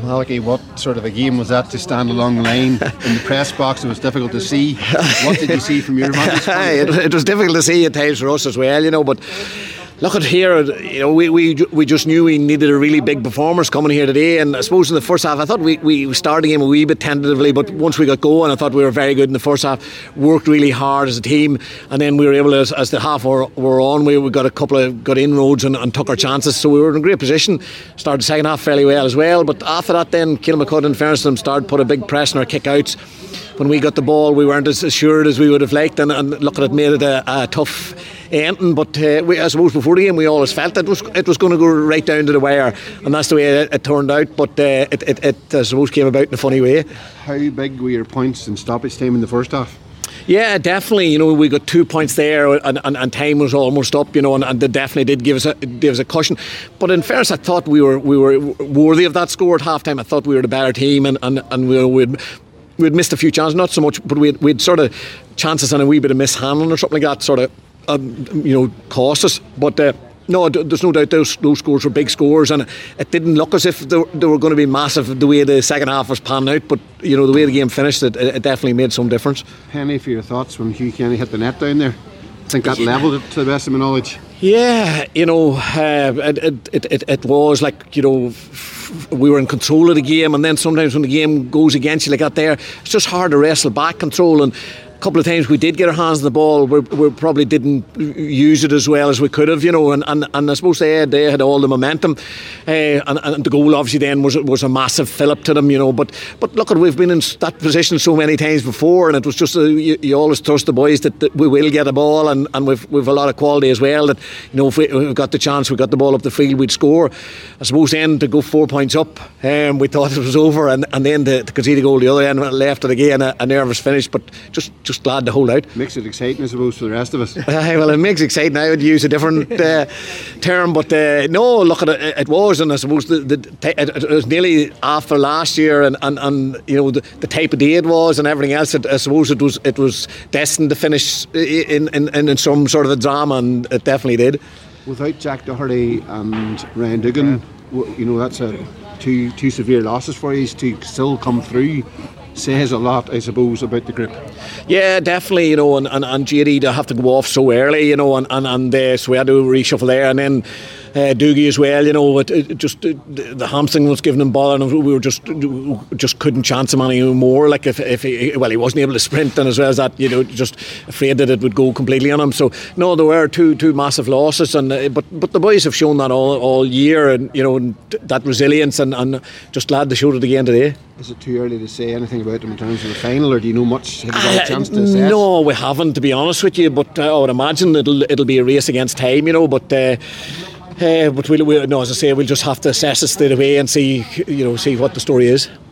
Malachi, what sort of a game was that to stand along the line in the press box? It was difficult to see. What did you see from your vantage point? It was difficult to see at times for us as well, but look at here, we just knew we needed a really big performance coming here today, and I suppose in the first half I thought we started the game a wee bit tentatively, but once we got going I thought we were very good in the first half, worked really hard as a team, and then we were able to, as the half were on, we got a couple of good inroads and took our chances, so we were in a great position. Started the second half fairly well as well, but after that then Kilmacud, in fairness to them, started put a big press on our kick outs. When we got the ball we weren't as assured as we would have liked, and look at it, made it a tough ending, but I suppose before the game we always felt it was going to go right down to the wire, and that's the way it turned out, but it I suppose came about in a funny way. How big were your points in stoppage time in the first half? Yeah, definitely. We got 2 points there, and time was almost up. And they definitely did give us a cushion. But in fairness, I thought we were worthy of that score at half time. I thought we were the better team, and we'd missed a few chances, not so much, but we'd sort of chances and a wee bit of mishandling or something like that sort of cost us. But no, there's no doubt those scores were big scores, and it didn't look as if they were going to be massive the way the second half was panning out, but the way the game finished, it definitely made some difference. Penny, for your thoughts when Hugh Kenny hit the net down there? I think that levelled it, to the best of my knowledge. Yeah, it was like, we were in control of the game, and then sometimes when the game goes against you like that there, it's just hard to wrestle back control, and a couple of times we did get our hands on the ball, we probably didn't use it as well as we could have, and I suppose they had all the momentum, and the goal obviously then was a massive fill-up to them, but look, we've been in that position so many times before, and it was just you always trust the boys that we will get a ball, and we've a lot of quality as well, that if we got the chance, we got the ball up the field, we'd score. I suppose then to go 4 points up, we thought it was over, and then to concede a goal the other end, left it again, a nervous finish, but just glad to hold out. Makes it exciting, I suppose, for the rest of us. Well, it makes it exciting. I would use a different term, but no, look at it. It was, and I suppose it was nearly after last year, and the type of day it was, and everything else. I suppose it was destined to finish in some sort of a drama, and it definitely did. Without Jack Doherty and Ryan Dugan, that's two severe losses for you to still come through. Says a lot, I suppose, about the group. Yeah, definitely, and JD to have to go off so early, so we had to reshuffle there, and then Doogie as well, the hamstring was giving him bother, and we were just couldn't chance him any more. Like if he wasn't able to sprint, and as well as that, just afraid that it would go completely on him. So no, there were two massive losses, and but the boys have shown that all year, and that resilience, and just glad they showed it again today. Is it too early to say anything about them in terms of the final, or do you know much? Have you got a chance to assess? No, we haven't, to be honest with you. But I would imagine it'll be a race against time, But we'll, as I say, we'll just have to assess it straight away and see what the story is.